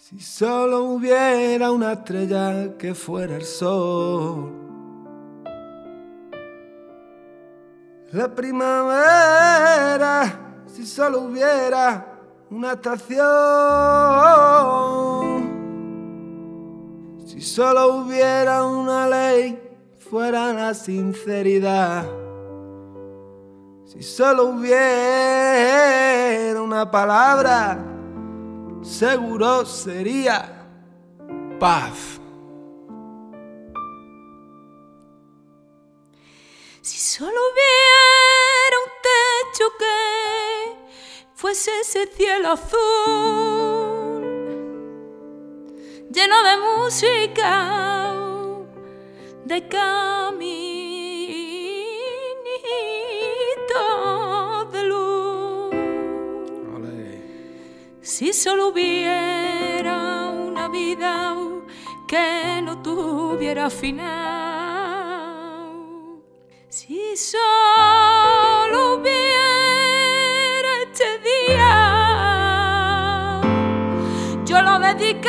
Si solo hubiera una estrella que fuera el sol. La primavera, si solo hubiera una estación. Si solo hubiera una ley, fuera la sinceridad. Si solo hubiera una palabra, seguro sería paz. Si solo hubiera un techo que fuese ese cielo azul, lleno de música, de caminitos de luz. Olé. Si solo hubiera una vida que no tuviera final. Si solo hubiera este día, yo lo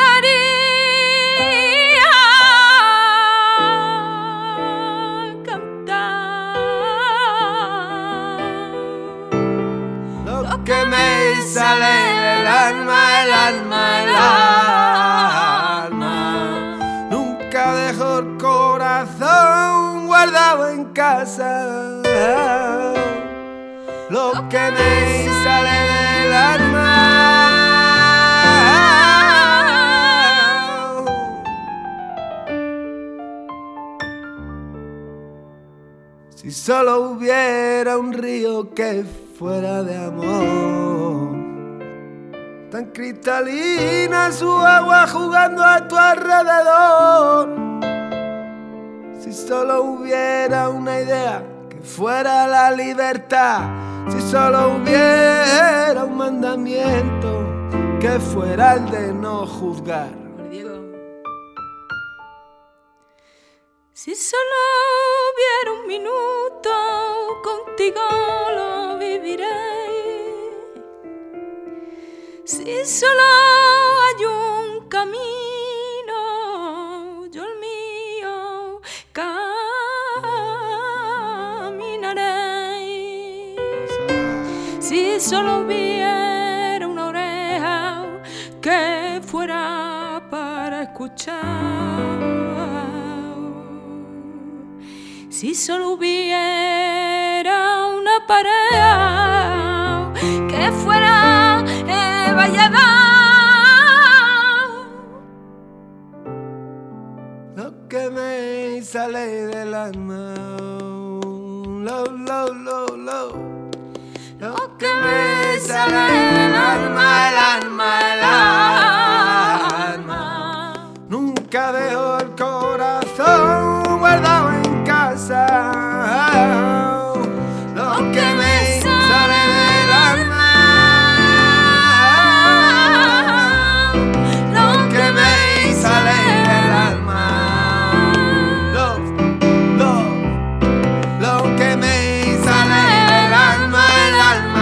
dedicaría a cantar Lo que me sale del alma, el alma, el alma. Nunca dejo el corazón guardado en casa. Lo que me sale del alma. Si solo hubiera un río que fuera de amor, tan cristalina su agua jugando a tu alrededor. Si solo hubiera una idea que fuera la libertad. Si solo hubiera un mandamiento que fuera el de no juzgar. Si solo hubiera un minuto contigo lo viviré. Si solo hay un camino, yo el mío caminaré. Si solo hubiera una oreja que fuera para escuchar. Si solo hubiera una pareja que fuera vallada. Lo que me sale del alma, lo que me sale del alma, el alma, el alma. Nunca dejo el corazón guardado en casa. Lo que me sale del alma, lo que me sale del alma, lo que me sale del alma, el alma,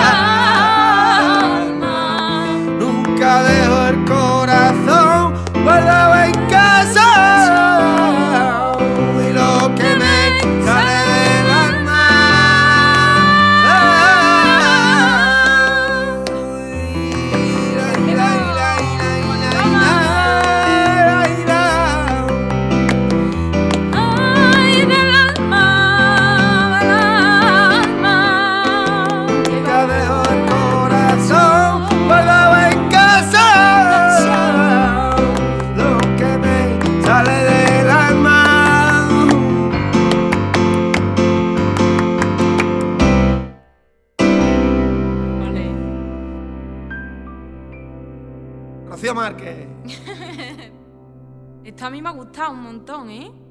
el alma. Nunca dejo el corazón guardado en casa. Y lo que me sale del alma, Ay, del alma, nunca dejo el corazón guardado en casa. Lo que me sale del alma. Ole. Rocío Márquez. Esta a mí me ha gustado un montón, ¿eh?